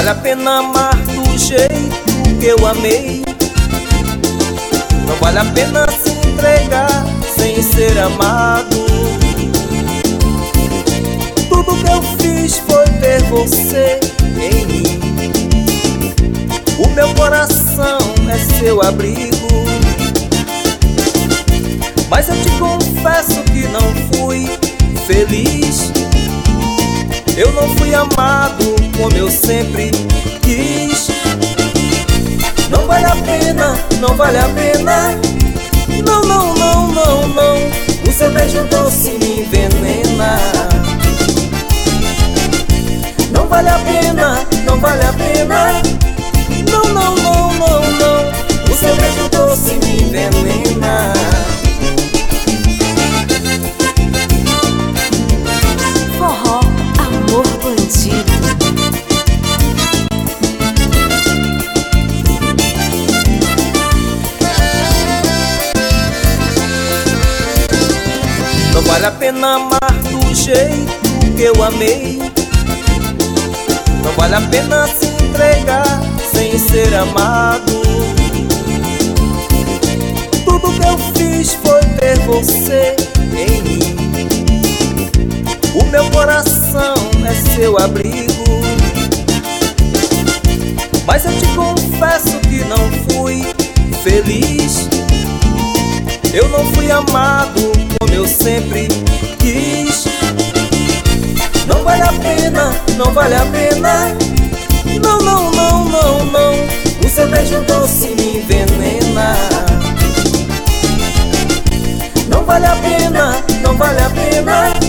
vale a pena amar do jeito que eu amei. Não vale a pena se entregar sem ser amado. Tudo que eu fiz foi ter você em mim. O meu coração é seu abrigo. Mas eu te confesso que não fui feliz. Eu não fui amado como eu sempre quis. Não vale a pena, não vale a pena. Não, não, não, não, não. O seu beijo doce me envenena. Não vale a pena, não vale a pena. Não, não, não, não, não. O seu beijo doce me envenena. Forró, amor bandido. Não vale a pena amar do jeito que eu amei. Não vale a pena se entregar sem ser amado. Tudo que eu fiz foi ter você em mim. O meu coração é seu abrigo. Mas eu te confesso que não fui feliz. Eu não fui amado como eu sempre quis. Não vale a pena, não vale a pena. Não, não, não, não, não. O seu beijo doce me envenena. Não vale a pena, não vale a pena.